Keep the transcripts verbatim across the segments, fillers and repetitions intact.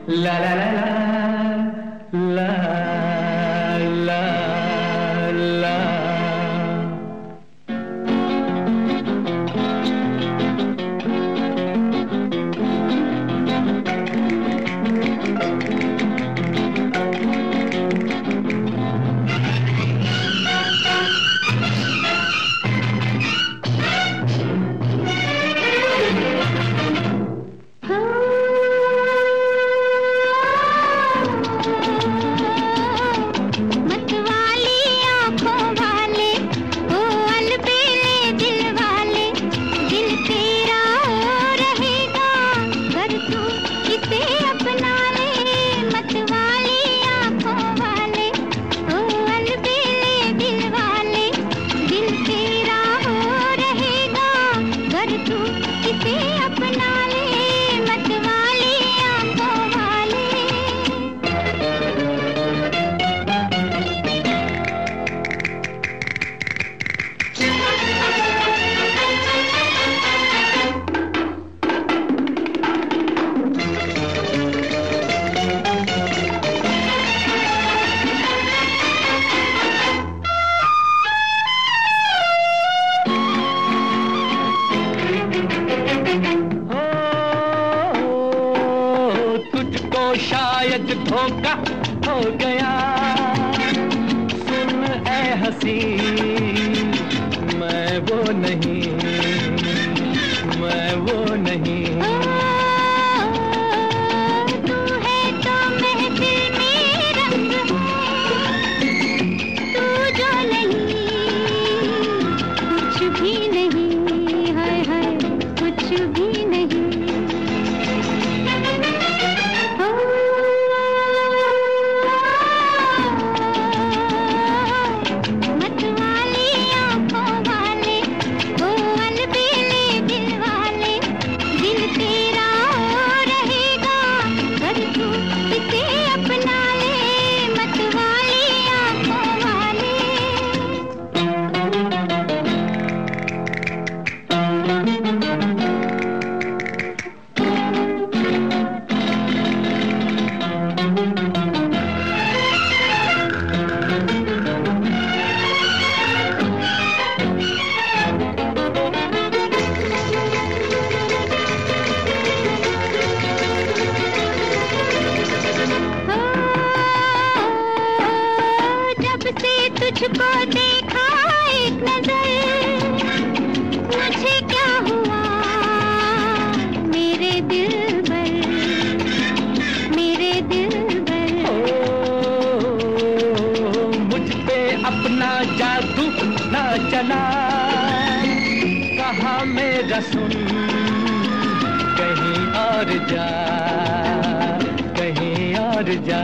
ला ला ला ला ला ला ला। शायद धोखा हो गया, सुन ऐ हंसी, मैं वो नहीं, मैं वो नहीं। तू है तो महफिल में रंग है, तू जो नहीं कुछ भी नहीं, हाय हाय कुछ भी नहीं। तुझको देखा एक नजर, मुझे क्या हुआ मेरे दिल पर, मेरे दिल पर। ओ, मुझ पे अपना जादू ना चला, कहा मेरा सुन, कहीं और जा, कहीं और जा।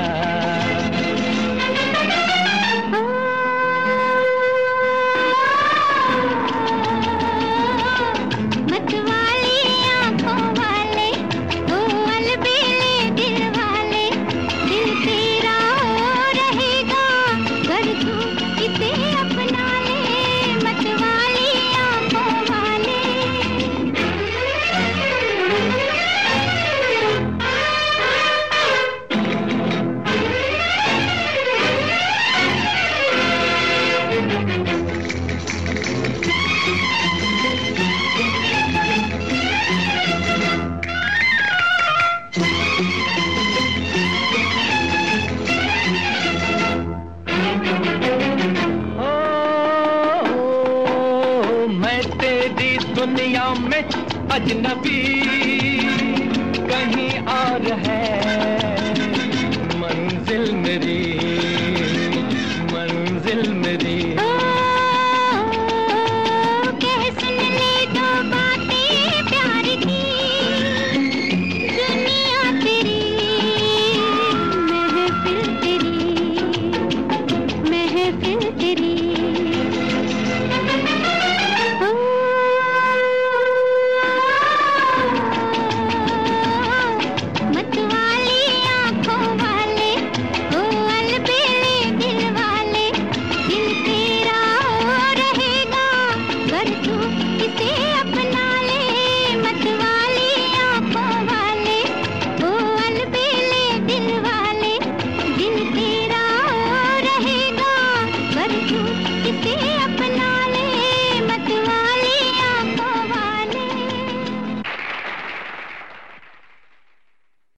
दुनिया में अजनबी,